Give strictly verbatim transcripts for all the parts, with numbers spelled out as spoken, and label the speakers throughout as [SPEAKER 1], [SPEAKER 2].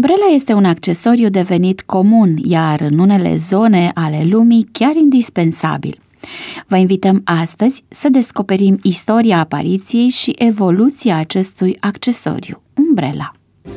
[SPEAKER 1] Umbrela este un accesoriu devenit comun, iar în unele zone ale lumii chiar indispensabil. Vă invităm astăzi să descoperim istoria apariției și evoluția acestui accesoriu, umbrela.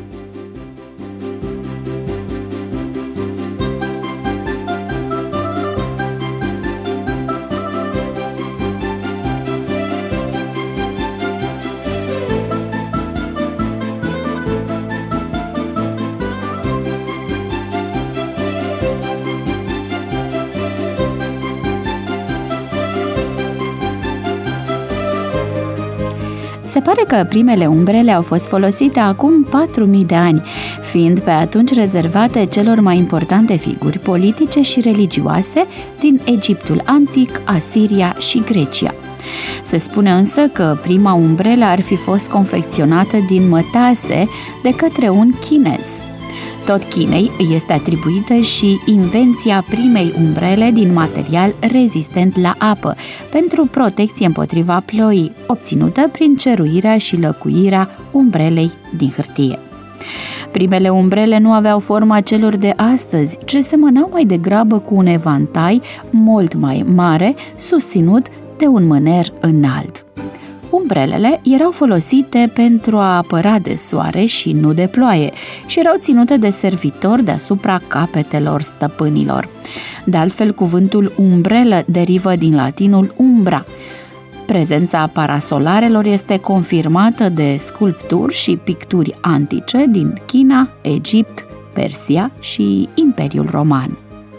[SPEAKER 1] Se pare că primele umbrele au fost folosite acum patru mii de ani, fiind pe atunci rezervate celor mai importante figuri politice și religioase din Egiptul antic, Asiria și Grecia. Se spune însă că prima umbrelă ar fi fost confecționată din mătase de către un chinez. Tot Chinei îi este atribuită și invenția primei umbrele din material rezistent la apă, pentru protecție împotriva ploii, obținută prin ceruirea și lăcuirea umbrelei din hârtie. Primele umbrele nu aveau forma celor de astăzi, ci semănau mai degrabă cu un evantai mult mai mare, susținut de un mâner înalt. Umbrelele erau folosite pentru a apăra de soare și nu de ploaie și erau ținute de servitori deasupra capetelor stăpânilor. De altfel, cuvântul umbrelă derivă din latinul umbra. Prezența parasolarelor este confirmată de sculpturi și picturi antice din China, Egipt, Persia și Imperiul Roman.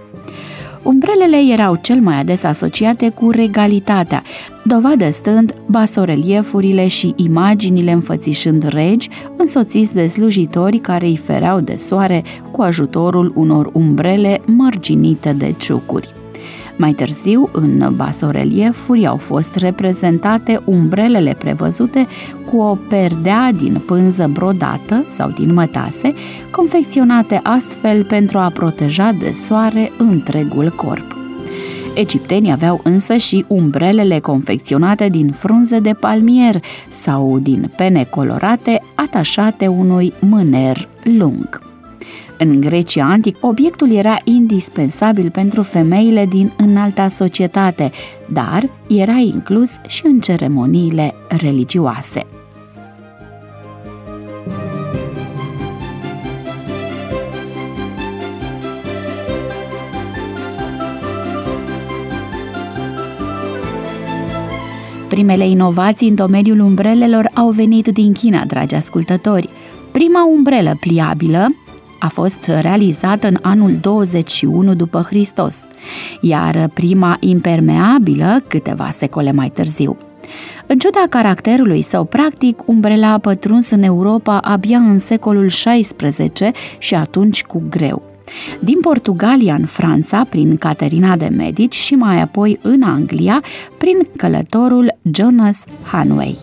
[SPEAKER 1] Umbrelele erau cel mai ades asociate cu regalitatea, dovadă stând basoreliefurile și imaginile înfățișând regi, însoțiți de slujitori care îi fereau de soare cu ajutorul unor umbrele mărginite de ciucuri. Mai târziu, în basoreliefuri au fost reprezentate umbrelele prevăzute cu o perdea din pânză brodată sau din mătase, confecționate astfel pentru a proteja de soare întregul corp. Egiptenii aveau însă și umbrelele confecționate din frunze de palmier sau din pene colorate atașate unui mâner lung. În Grecia antic, obiectul era indispensabil pentru femeile din înalta societate, dar era inclus și în ceremoniile religioase. Primele inovații în domeniul umbrelelor au venit din China, dragi ascultători. Prima umbrelă pliabilă a fost realizată în anul douăzeci și unu după Hristos, iar prima impermeabilă câteva secole mai târziu. În ciuda caracterului său practic, umbrela a pătruns în Europa abia în secolul șaisprezece și atunci cu greu. Din Portugalia în Franța, prin Caterina de Medici și mai apoi în Anglia, prin călătorul Jonas Hanway.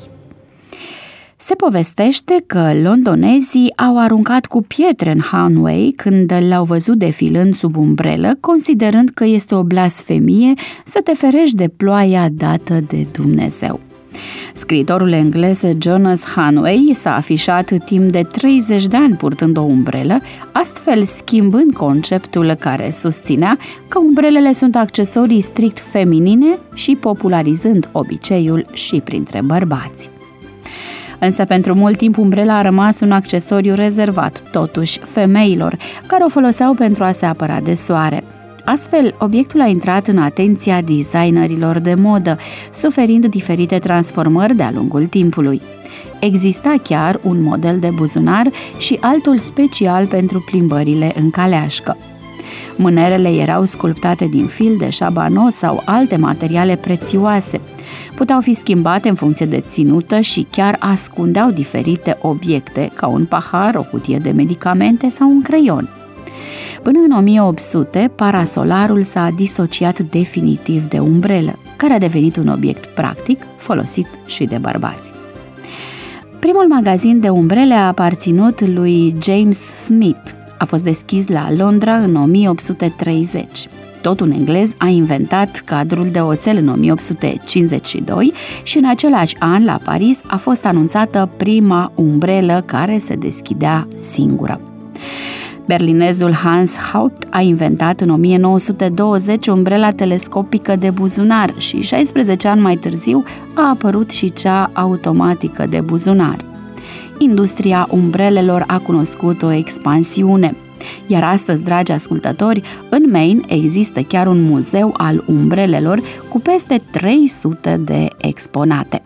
[SPEAKER 1] Se povestește că londonezii au aruncat cu pietre în Hanway când l-au văzut defilând sub umbrelă, considerând că este o blasfemie să te ferești de ploaia dată de Dumnezeu. Scriitorul englez Jonas Hanway s-a afișat timp de treizeci de ani purtând o umbrelă, astfel schimbând conceptul care susținea că umbrelele sunt accesorii strict feminine și popularizând obiceiul și printre bărbați. Însă pentru mult timp umbrela a rămas un accesoriu rezervat, totuși, femeilor, care o foloseau pentru a se apăra de soare. Astfel, obiectul a intrat în atenția designerilor de modă, suferind diferite transformări de-a lungul timpului. Exista chiar un model de buzunar și altul special pentru plimbările în caleașcă. Mânerele erau sculptate din fil de șabanos sau alte materiale prețioase. Puteau fi schimbate în funcție de ținută și chiar ascundeau diferite obiecte, ca un pahar, o cutie de medicamente sau un creion. Până în o mie opt sute, parasolarul s-a disociat definitiv de umbrelă, care a devenit un obiect practic, folosit și de bărbați. Primul magazin de umbrele a aparținut lui James Smith. A fost deschis la Londra în o mie opt sute treizeci. Tot un englez a inventat cadrul de oțel în o mie opt sute cincizeci și doi și în același an, la Paris, a fost anunțată prima umbrelă care se deschidea singură. Berlinezul Hans Haupt a inventat în o mie nouă sute douăzeci umbrela telescopică de buzunar și șaisprezece ani mai târziu a apărut și cea automatică de buzunar. Industria umbrelelor a cunoscut o expansiune. Iar astăzi, dragi ascultători, în Maine există chiar un muzeu al umbrelelor cu peste trei sute de exponate.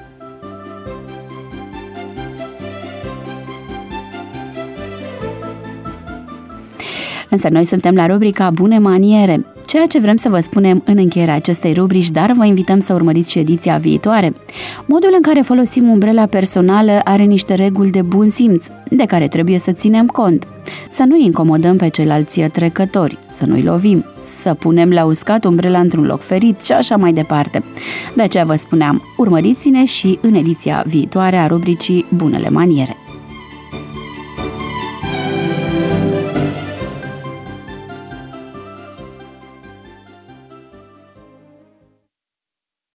[SPEAKER 1] Însă noi suntem la rubrica Bune maniere. Ceea ce vrem să vă spunem în încheierea acestei rubrici, dar vă invităm să urmăriți și ediția viitoare. Modul în care folosim umbrela personală are niște reguli de bun simț, de care trebuie să ținem cont. Să nu incomodăm pe ceilalți trecători, să nu-i lovim, să punem la uscat umbrela într-un loc ferit și așa mai departe. De aceea vă spuneam, urmăriți-ne și în ediția viitoare a rubricii Bunele maniere.